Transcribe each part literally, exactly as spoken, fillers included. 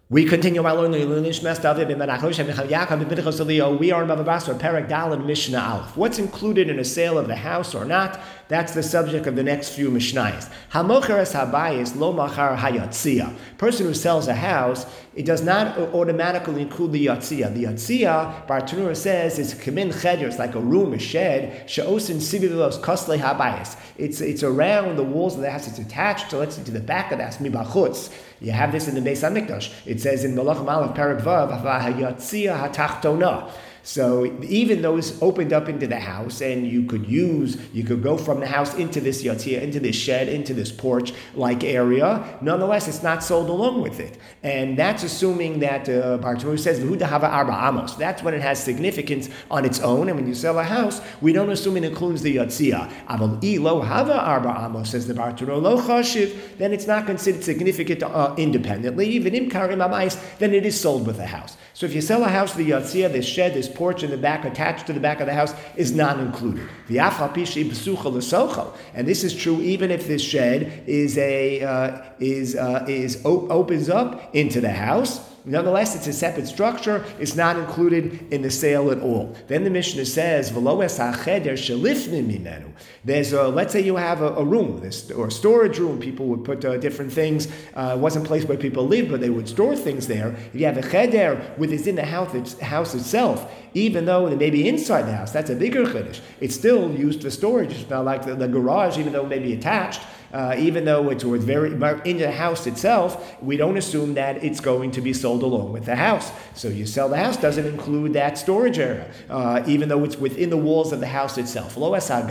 We continue our learning. We are in Bava Basra, Perek Daled, Mishnah Aleph. What's included in a sale of the house or not? That's the subject of the next few Mishnayos. Hamocheres habayis lo machar hayatzia. Person who sells a house, it does not automatically include the yatzia. The yatzia, Bartanura says, is kamin cheder. It's like a room, a shed. She'osin sibilos kosle habayis. It's it's around the walls of the house. It's attached to let's say to the back of the house. Mibachutz. You have this in the Beis Hamikdash. It says in Malachim Aleph Perek Vav, hayatzia hatachtona. So even though it's opened up into the house, and you could use, you could go from the house into this yatzia, into this shed, into this porch-like area, nonetheless, it's not sold along with it. And that's assuming that uh, Bartanura says, V'hu dahava arba amos. That's when it has significance on its own. And when you sell a house, we don't assume it includes the yatzia. Aval I lo hava arba amos, says the Bartanura, lo chashiv, then it's not considered significant uh, independently. Even im karim amais, then it is sold with the house. So if you sell a house, the yatzia, this shed, this porch in the back, attached to the back of the house, is not included. And this is true even if this shed is a uh, is uh, is op- opens up into the house. Nonetheless, it's a separate structure. It's not included in the sale at all. Then the Mishnah says, there's a, let's say you have a, a room this, or a storage room. People would put uh, different things. Uh, it wasn't a place where people lived, but they would store things there. If you have a cheder within the house, it's, house itself, even though it may be inside the house, that's a bigger chiddush. It's still used for storage. It's not like the, the garage, even though it may be attached. Uh, even though it's, it's very in the house itself, we don't assume that it's going to be sold along with the house. So you sell the house doesn't include that storage area, uh, even though it's within the walls of the house itself.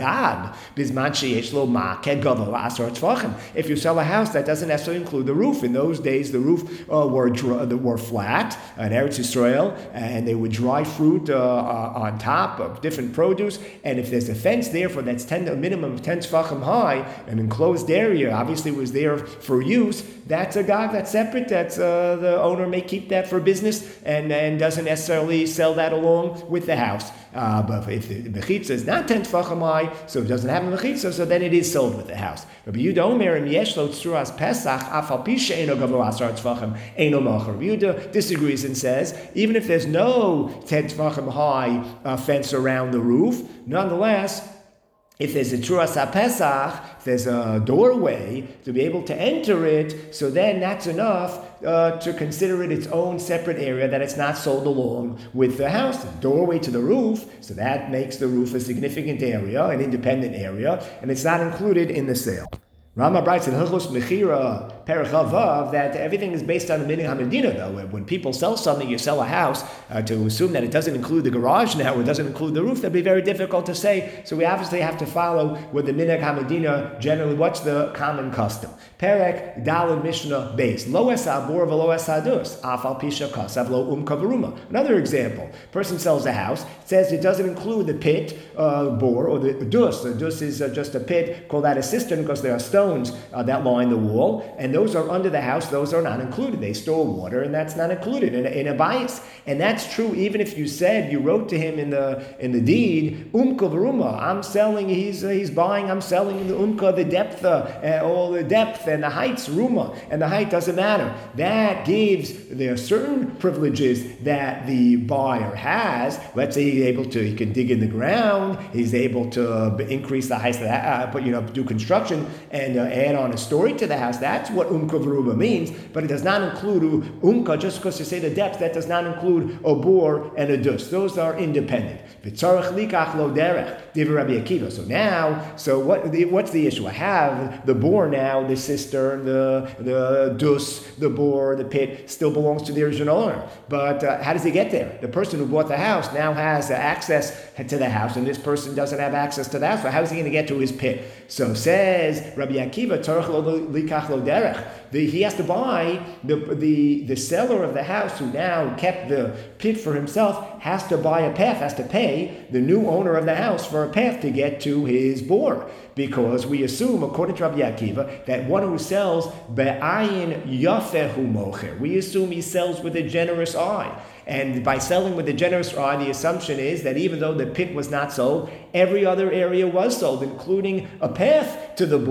If you sell a house, that doesn't necessarily include the roof. In those days, the roof uh, were dr- were flat in Eretz Yisrael, and they would dry fruit uh, uh, on top of different produce. And if there's a fence there for that's ten, a minimum of ten tefachim high, an enclosed area, obviously was there for use, that's a gag, that's separate, that's uh, the owner may keep that for business and, and doesn't necessarily sell that along with the house. Uh, but if the mechitza is not ten tefachim high, so it doesn't have a mechitza, so then it is sold with the house. Rabbi Yehuda Omer, im yesh lo tzuras pesach, af al pi she'eino gavur asar tefachim, eino macher. Rabbi Yehuda disagrees and says, even if there's no ten tefachim high uh, fence around the roof, nonetheless, if there's a Tzuras HaPesach, if there's a doorway to be able to enter it, so then that's enough uh, to consider it its own separate area, that it's not sold along with the house. The doorway to the roof, so that makes the roof a significant area, an independent area, and it's not included in the sale. Rama writes in Hilchos Mechira, Perek Vav, that everything is based on the Minhag HaMedina, though. When people sell something, you sell a house, uh, to assume that it doesn't include the garage now, or it doesn't include the roof, that'd be very difficult to say. So we obviously have to follow with the Minhag HaMedina, generally, what's the common custom. Perek Daled Mishnah Beis. Lo es abor v'lo es adus, afal pisha kasav lo um kavaruma. Another example. Person sells a house, it says it doesn't include the pit, uh, bore, or the dus. The dus is uh, just a pit, call that a cistern because there are stones Uh, that line the wall, and those are under the house, those are not included. They store water, and that's not included in a, in a bias. And that's true even if you said, you wrote to him in the in the deed, umka v'ruma, I'm selling, he's uh, he's buying, I'm selling the umka, the depth, uh, all the depth and the heights, ruma, and the height doesn't matter. That gives, there are certain privileges that the buyer has. Let's say he's able to, he can dig in the ground, he's able to increase the height of the, uh, but you know, do construction, and Uh, add on a story to the house. That's what umka v'ruba means, but it does not include umka. Just because you say the depth, that does not include a bor and a dus. Those are independent. V'tzarech likach lo derech divrei Rabbi Akiva. So now, so what? What's the issue? I have the bor now, the cistern, the the dus, the bor, the pit still belongs to the original owner. But uh, how does he get there? The person who bought the house now has uh, access to the house, and this person doesn't have access to the house. So how is he going to get to his pit? So says Rabbi Akiva, Torach lo likach lo derech. He has to buy, the, the the seller of the house who now kept the pit for himself has to buy a path, has to pay the new owner of the house for a path to get to his bor. Because we assume, according to Rabbi Akiva, that one who sells be'ayin yafehu mocher, we assume he sells with a generous eye. And by selling with a generous eye, the assumption is that even though the pit was not sold, every other area was sold, including a path to the bor.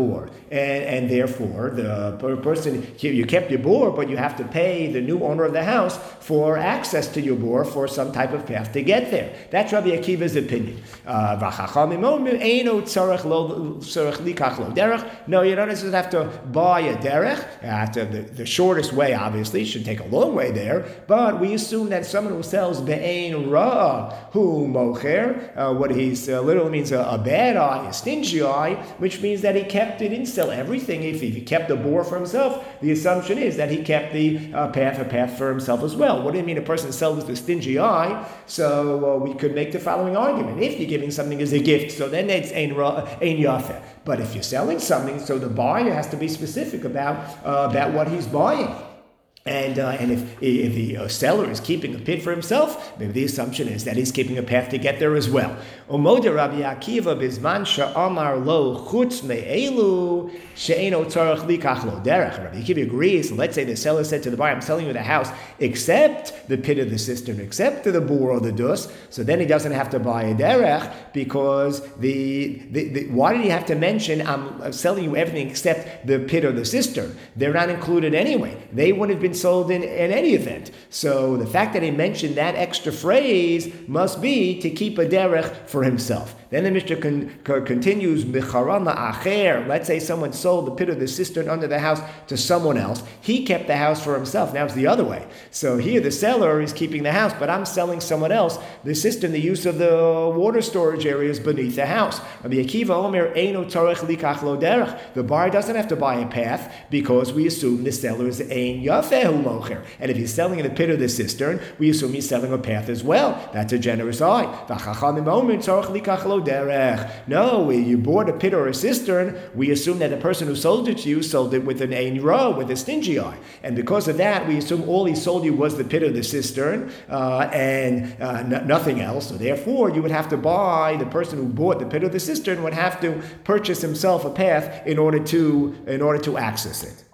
and, and therefore the per- person, you kept your bore, but you have to pay the new owner of the house for access to your bore for some type of path to get there. That's Rabbi Akiva's opinion. Uh, no, you don't necessarily have to buy a derech. After the, the shortest way, obviously, should take a long way there, but we assume that someone who sells be'ein ra hu mocher, uh, what he's uh, literally means a, a bad eye, a stingy eye, which means that he kept, he didn't sell everything. If he, if he kept the bore for himself, the assumption is that he kept the uh, path, a path for himself as well. What do you mean a person sells the stingy eye? So uh, we could make the following argument. If you're giving something as a gift, so then it's ein ra, ein yafeh. But if you're selling something, so the buyer has to be specific about uh, about what he's buying. And uh, and if if the uh, seller is keeping a pit for himself, maybe the assumption is that he's keeping a path to get there as well. Umoda Rabbi Akiva bizman sha'amar lo chutz me'elu she'eno tzarech likach lo derech. Rabbi Akiva agrees. Let's say the seller said to the buyer, "I'm selling you the house, except the pit of the cistern, except the bore or the dus." So then he doesn't have to buy a derech because the, the, the why did he have to mention I'm selling you everything except the pit or the cistern? They're not included anyway. They would have been sold in, in any event. So the fact that he mentioned that extra phrase must be to keep a derech for himself. Then the Mishnah con, con, continues, let's say someone sold the pit of the cistern under the house to someone else. He kept the house for himself. Now it's the other way. So here the seller is keeping the house, but I'm selling someone else the cistern, the use of the water storage areas beneath the house. Rabbi Akiva Omer, Eino Tzarech Likach Lo Derech. The buyer doesn't have to buy a path because we assume the seller is Ein Yafehu Mocher. And if he's selling the pit of the cistern, we assume he's selling a path as well. That's a generous eye. No, you bought a pit or a cistern, we assume that the person who sold it to you sold it with an ein ra, with a stingy eye. And because of that, we assume all he sold you was the pit or the cistern uh, and uh, n- nothing else. So therefore, you would have to buy, the person who bought the pit or the cistern would have to purchase himself a path in order to, in order to access it.